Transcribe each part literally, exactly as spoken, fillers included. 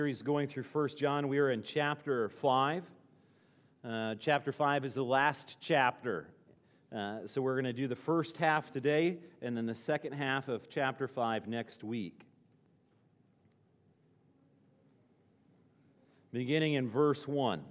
Series going through First John. We are in chapter five. Uh, chapter five is the last chapter. Uh, so we're going to do the first half today and then the second half of chapter five next week. Beginning in verse one.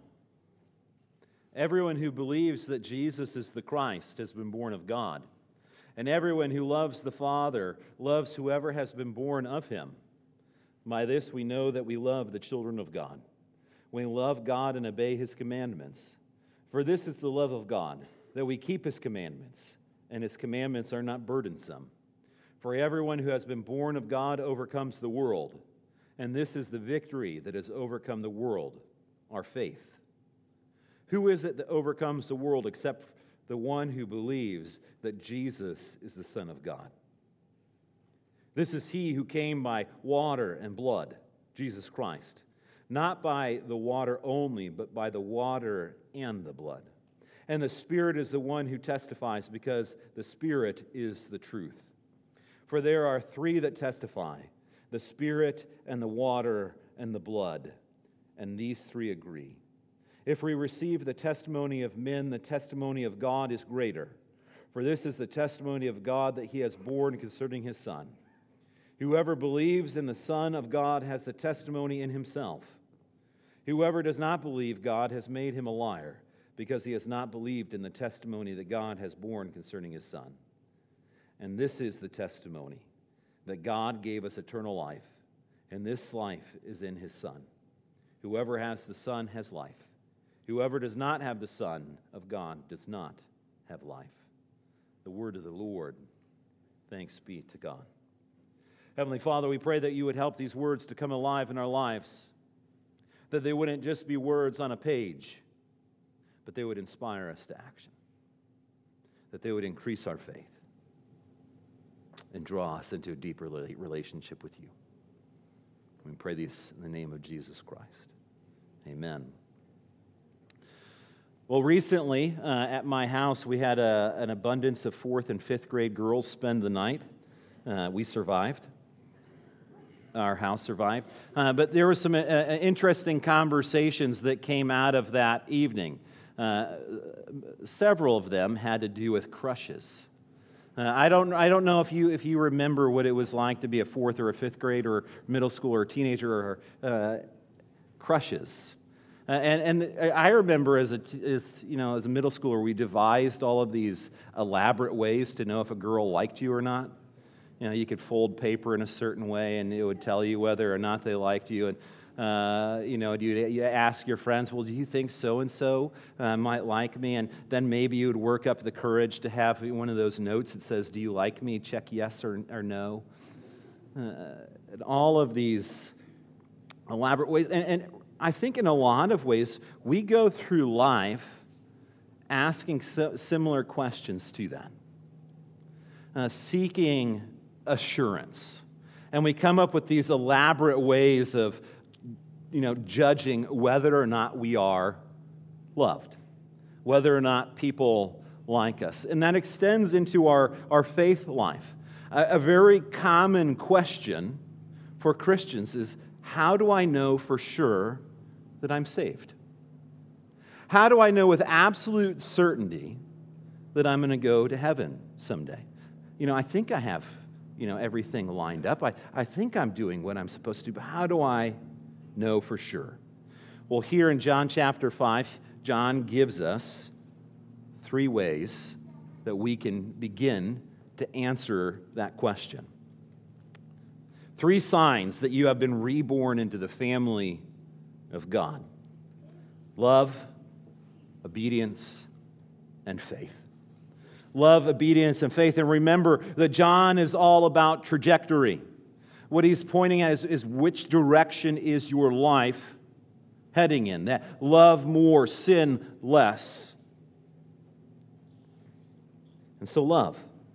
Everyone who believes that Jesus is the Christ has been born of God. And everyone who loves the Father loves whoever has been born of him. By this we know that we love the children of God. We love God and obey his commandments. For this is the love of God, that we keep his commandments, and his commandments are not burdensome. For everyone who has been born of God overcomes the world, and this is the victory that has overcome the world, our faith. Who is it that overcomes the world except the one who believes that Jesus is the Son of God? This is he who came by water and blood, Jesus Christ, not by the water only, but by the water and the blood. And the Spirit is the one who testifies, because the Spirit is the truth. For there are three that testify, the Spirit and the water and the blood, and these three agree. If we receive the testimony of men, the testimony of God is greater. For this is the testimony of God that he has borne concerning his Son. Whoever believes in the Son of God has the testimony in himself. Whoever does not believe God has made him a liar, because he has not believed in the testimony that God has borne concerning his Son. And this is the testimony, that God gave us eternal life, and this life is in his Son. Whoever has the Son has life. Whoever does not have the Son of God does not have life. The word of the Lord. Thanks be to God. Heavenly Father, we pray that you would help these words to come alive in our lives, that they wouldn't just be words on a page, but they would inspire us to action, that they would increase our faith and draw us into a deeper relationship with you. We pray this in the name of Jesus Christ. Amen. Well, recently uh, at my house, we had a, an abundance of fourth and fifth grade girls spend the night. Uh, we survived. Our house survived. Uh, but there were some uh, interesting conversations that came out of that evening. Uh, several of them had to do with crushes. Uh, I don't I don't know if you if you remember what it was like to be a fourth or a fifth grade or middle school or teenager or uh, crushes. Uh, and and I remember as a as you know as a middle schooler, we devised all of these elaborate ways to know if a girl liked you or not. You know, you could fold paper in a certain way, and it would tell you whether or not they liked you. And uh, you know, you you ask your friends, "Well, do you think so and so might like me?" And then maybe you would work up the courage to have one of those notes that says, "Do you like me?" Check yes or or no. Uh, and all of these elaborate ways, and, and I think in a lot of ways we go through life asking so, similar questions to that, uh, seeking assurance. And we come up with these elaborate ways of, you know, judging whether or not we are loved, whether or not people like us. And that extends into our, our faith life. A, a very common question for Christians is, how do I know for sure that I'm saved? How do I know with absolute certainty that I'm going to go to heaven someday? You know, I think I have you know, everything lined up. I, I think I'm doing what I'm supposed to do, but how do I know for sure? Well, here in John chapter five, John gives us three ways that we can begin to answer that question. Three signs that you have been reborn into the family of God: love, obedience, and faith. Love, obedience, and faith. And remember that John is all about trajectory. What he's pointing at is, is which direction is your life heading in. That love more, sin less. And so love.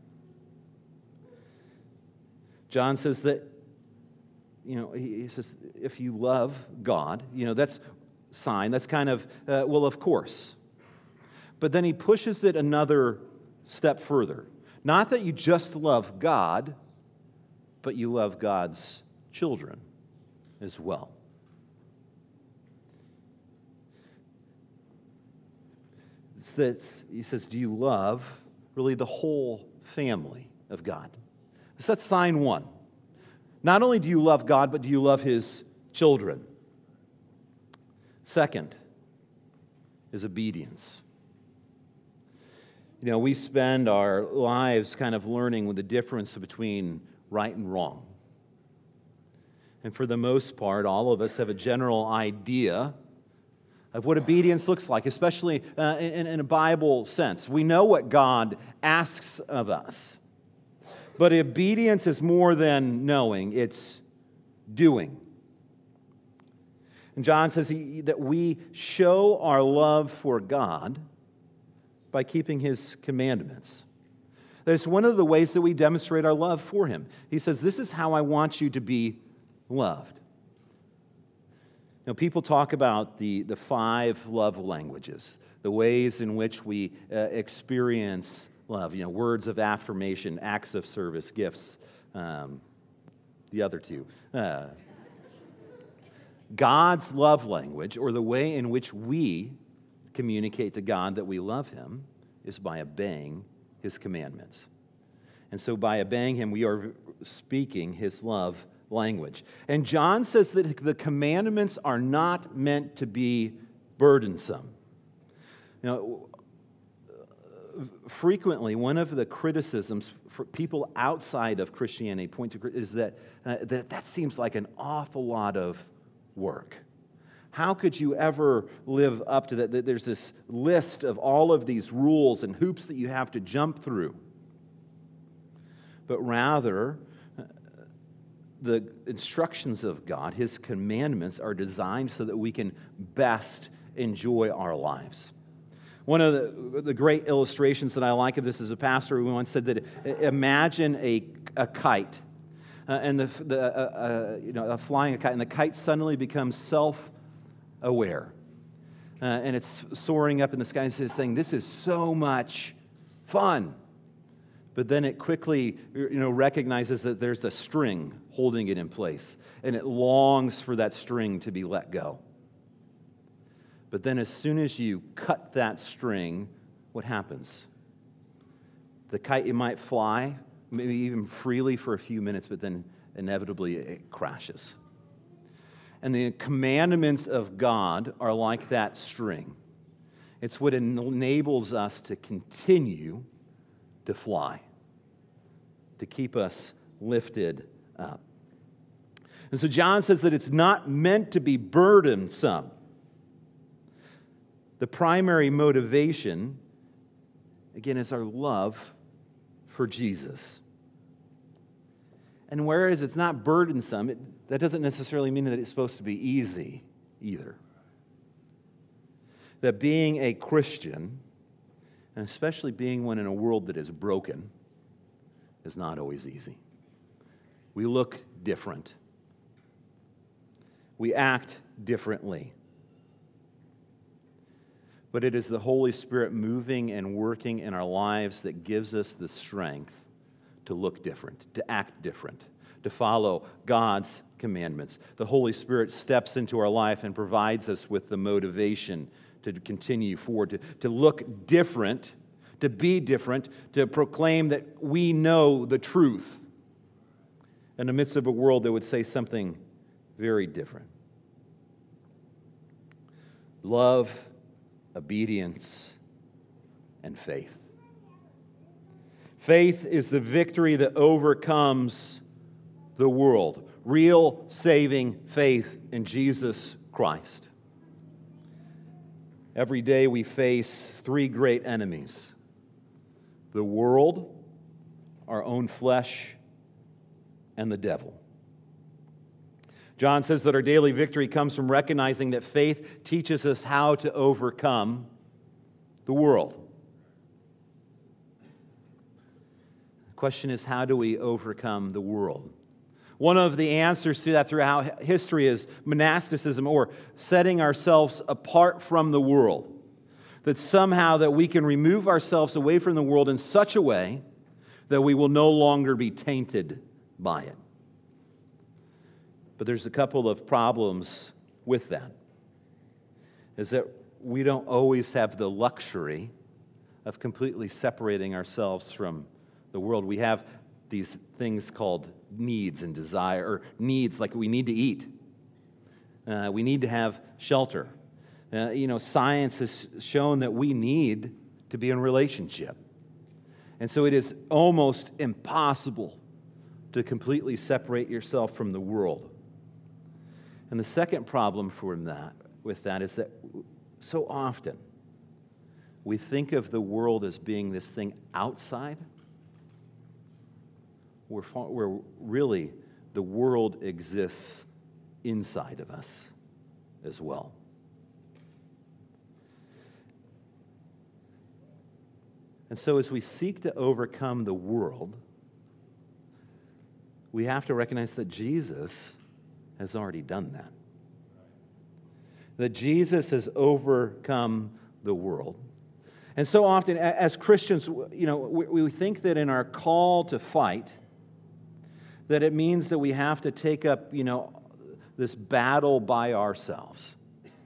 John says that, you know, he, he says, if you love God, you know, that's sign. That's kind of, uh, well, of course. But then he pushes it another step further. Not that you just love God, but you love God's children as well. It's that he says, do you love really the whole family of God? So that's sign one. Not only do you love God, but do you love his children? Second is obedience. You know, we spend our lives kind of learning the difference between right and wrong. And for the most part, all of us have a general idea of what obedience looks like, especially uh, in, in a Bible sense. We know what God asks of us. But obedience is more than knowing, it's doing. And John says he, that we show our love for God by keeping his commandments. That's one of the ways that we demonstrate our love for him. He says, this is how I want you to be loved. Now, people talk about the, the five love languages, the ways in which we uh, experience love. You know, words of affirmation, acts of service, gifts, um, the other two. Uh, God's love language, or the way in which we communicate to God that we love him, is by obeying his commandments. And so by obeying him, we are speaking his love language. And John says that the commandments are not meant to be burdensome. You know, frequently, one of the criticisms for people outside of Christianity point to is that uh, that, that seems like an awful lot of work. How could you ever live up to that? There's this list of all of these rules and hoops that you have to jump through. But rather, the instructions of God, his commandments, are designed so that we can best enjoy our lives. One of the, the great illustrations that I like of this is a pastor who once said that imagine a, a kite, uh, and the, the uh, uh, you know, flying a kite, and the kite suddenly becomes self-aware, uh, and it's soaring up in the sky and says, saying, "This is so much fun." But then it quickly, you know, recognizes that there's a string holding it in place, and it longs for that string to be let go. But then as soon as you cut that string, what happens? The kite, it might fly, maybe even freely for a few minutes, but then inevitably it crashes. And the commandments of God are like that string. It's what enables us to continue to fly, to keep us lifted up. And so John says that it's not meant to be burdensome. The primary motivation, again, is our love for Jesus. And whereas it's not burdensome, it, that doesn't necessarily mean that it's supposed to be easy either. That being a Christian, and especially being one in a world that is broken, is not always easy. We look different. We act differently. But it is the Holy Spirit moving and working in our lives that gives us the strength to look different, to act different, to follow God's commandments. The Holy Spirit steps into our life and provides us with the motivation to continue forward, to, to look different, to be different, to proclaim that we know the truth in the midst of a world that would say something very different. Love, obedience, and faith. Faith is the victory that overcomes the world. Real saving faith in Jesus Christ. Every day we face three great enemies: the world, our own flesh, and the devil. John says that our daily victory comes from recognizing that faith teaches us how to overcome the world. The question is, how do we overcome the world? One of the answers to that throughout history is monasticism, or setting ourselves apart from the world. That somehow that we can remove ourselves away from the world in such a way that we will no longer be tainted by it. But there's a couple of problems with that. Is that we don't always have the luxury of completely separating ourselves from the world. We have these things called needs and desire, or needs like we need to eat. Uh, we need to have shelter. Uh, you know, science has shown that we need to be in relationship. And so it is almost impossible to completely separate yourself from the world. And the second problem for that, with that is that so often we think of the world as being this thing outside, where, where really the world exists inside of us as well. And so as we seek to overcome the world, we have to recognize that Jesus has already done that. That Jesus has overcome the world. And so often, as Christians, you know, we, we think that in our call to fight, that it means that we have to take up, you know, this battle by ourselves.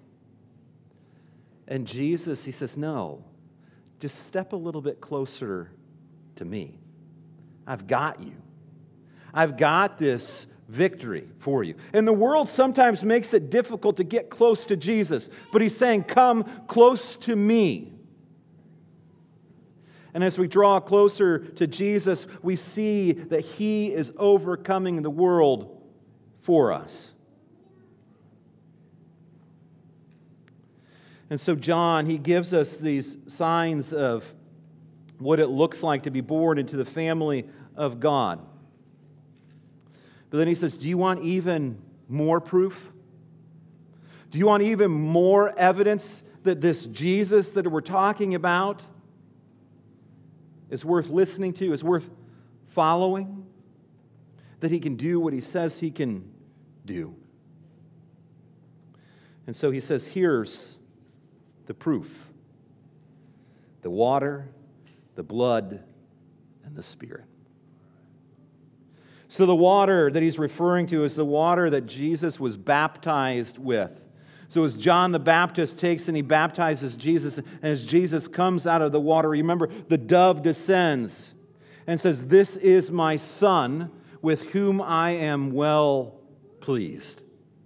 And Jesus, he says, no, just step a little bit closer to me. I've got you. I've got this victory for you. And the world sometimes makes it difficult to get close to Jesus, but he's saying, come close to me. And as we draw closer to Jesus, we see that he is overcoming the world for us. And so John, he gives us these signs of what it looks like to be born into the family of God. But then he says, do you want even more proof? Do you want even more evidence that this Jesus that we're talking about is worth listening to, is worth following? That he can do what he says he can do. And so he says, here's the proof: the water, the blood, and the Spirit. So the water that he's referring to is the water that Jesus was baptized with. So as John the Baptist takes and he baptizes Jesus, and as Jesus comes out of the water, remember, the dove descends and says, "This is my Son, with whom I am well pleased."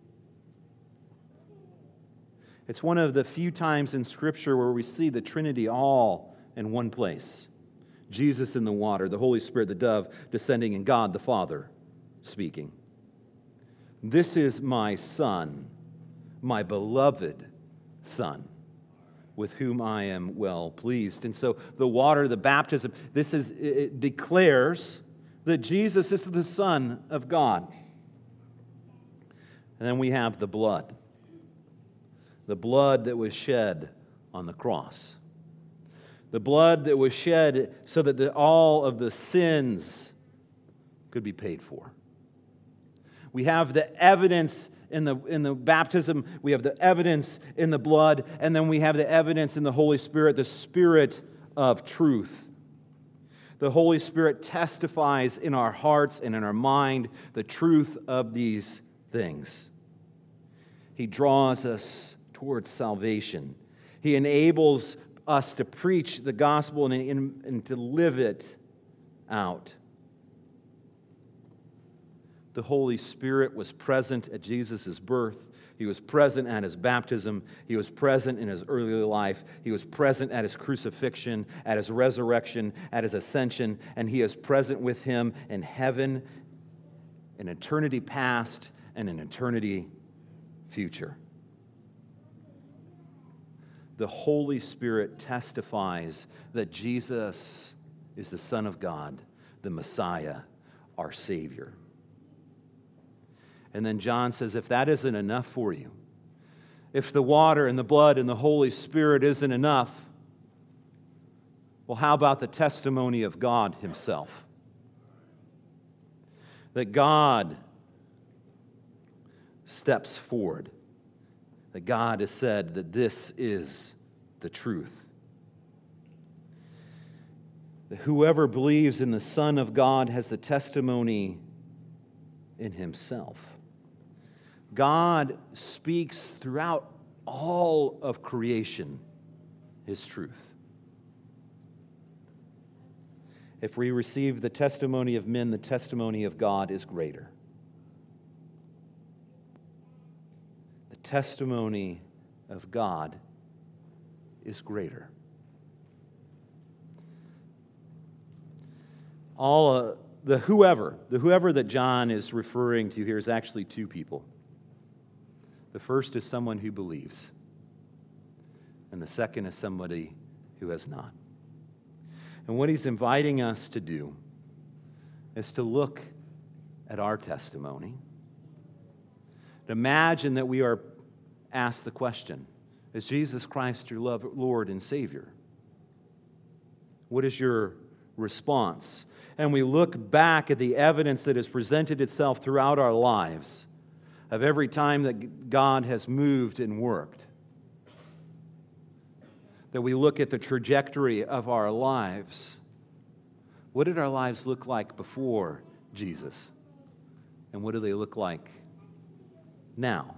It's one of the few times in Scripture where we see the Trinity all in one place. Jesus in the water, the Holy Spirit, the dove descending, and God the Father speaking. This is my Son, my beloved Son, with whom I am well pleased. And so the water, the baptism, this is it declares that Jesus is the Son of God. And then we have the blood. The blood that was shed on the cross. The blood that was shed so that the, all of the sins could be paid for. We have the evidence in the, in the baptism, we have the evidence in the blood, and then we have the evidence in the Holy Spirit, the Spirit of truth. The Holy Spirit testifies in our hearts and in our mind the truth of these things. He draws us towards salvation. He enables us to preach the gospel and, and, and to live it out. The Holy Spirit was present at Jesus' birth. He was present at his baptism. He was present in his early life. He was present at his crucifixion, at his resurrection, at his ascension, and he is present with him in heaven, in eternity past, and in eternity future. The Holy Spirit testifies that Jesus is the Son of God, the Messiah, our Savior. And then John says, if that isn't enough for you, if the water and the blood and the Holy Spirit isn't enough, well, how about the testimony of God himself? That God steps forward. That God has said that this is the truth. That whoever believes in the Son of God has the testimony in himself. God speaks throughout all of creation is truth. If we receive the testimony of men, the testimony of God is greater. The testimony of God is greater. All uh, the whoever, the whoever that John is referring to here is actually two people. The first is someone who believes, and the second is somebody who has not. And what he's inviting us to do is to look at our testimony. To imagine that we are asked the question, is Jesus Christ your love, Lord and Savior? What is your response? And we look back at the evidence that has presented itself throughout our lives of every time that God has moved and worked. That we look at the trajectory of our lives. What did our lives look like before Jesus? And what do they look like now?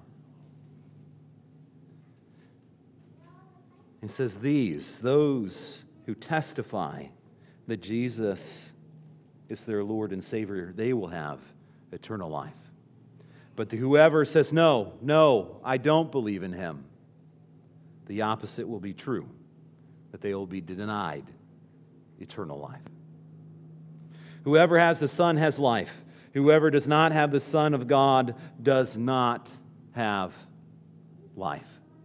He says, these, those who testify that Jesus is their Lord and Savior, they will have eternal life. But the whoever says, no, no, I don't believe in him, the opposite will be true, that they will be denied eternal life. Whoever has the Son has life. Whoever does not have the Son of God does not have life.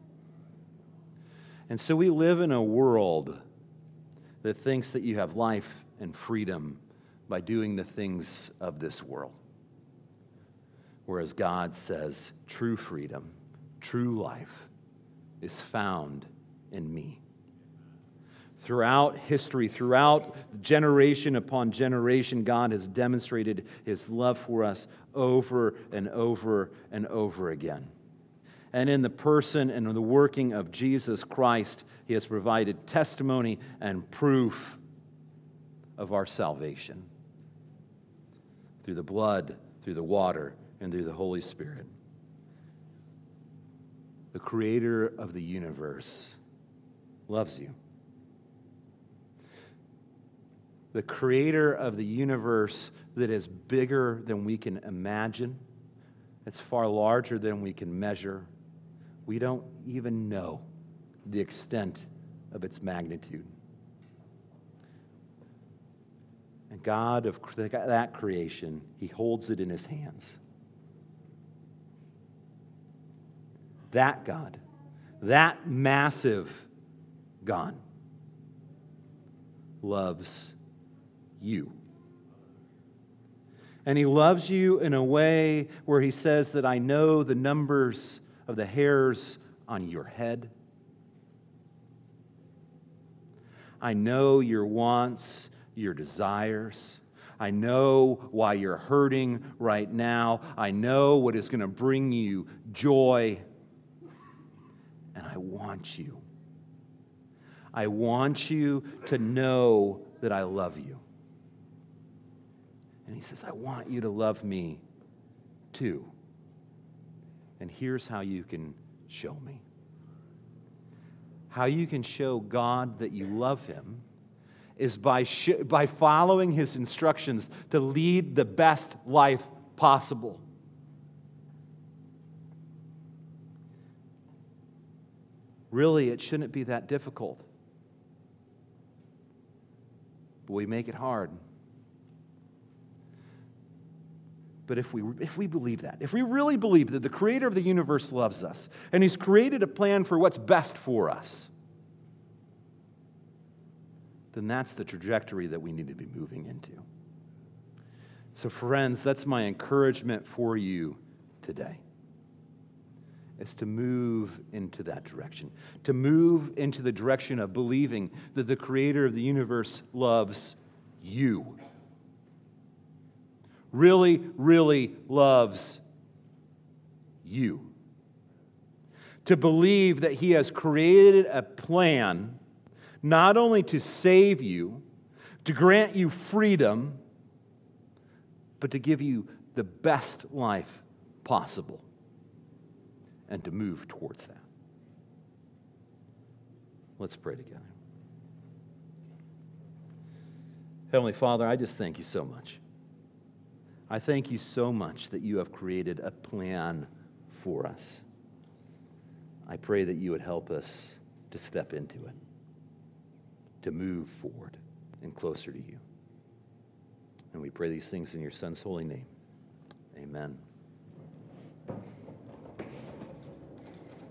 And so we live in a world that thinks that you have life and freedom by doing the things of this world. Whereas God says true freedom, true life is found in me. Throughout history, throughout generation upon generation, God has demonstrated his love for us over and over and over again. And in the person and the working of Jesus Christ, he has provided testimony and proof of our salvation through the blood, through the water, and through the Holy Spirit. The creator of the universe loves you. The creator of the universe that is bigger than we can imagine, it's far larger than we can measure. We don't even know the extent of its magnitude. And God of that creation, he holds it in his hands. That God, that massive God, loves you. And he loves you in a way where he says that I know the numbers of the hairs on your head. I know your wants, your desires. I know why you're hurting right now. I know what is going to bring you joy. And I want you. I want you to know that I love you. And he says, I want you to love me too. And here's how you can show me. How you can show God that you love him is by, sh- by following his instructions to lead the best life possible. Really, it shouldn't be that difficult. But we make it hard. But if we, if we believe that, if we really believe that the creator of the universe loves us, and he's created a plan for what's best for us, then that's the trajectory that we need to be moving into. So friends, that's my encouragement for you today, is to move into that direction, to move into the direction of believing that the creator of the universe loves you. Really, really loves you. To believe that he has created a plan not only to save you, to grant you freedom, but to give you the best life possible and to move towards that. Let's pray together. Heavenly Father, I just thank you so much. I thank you so much that you have created a plan for us. I pray that you would help us to step into it, to move forward and closer to you. And we pray these things in your Son's holy name. Amen.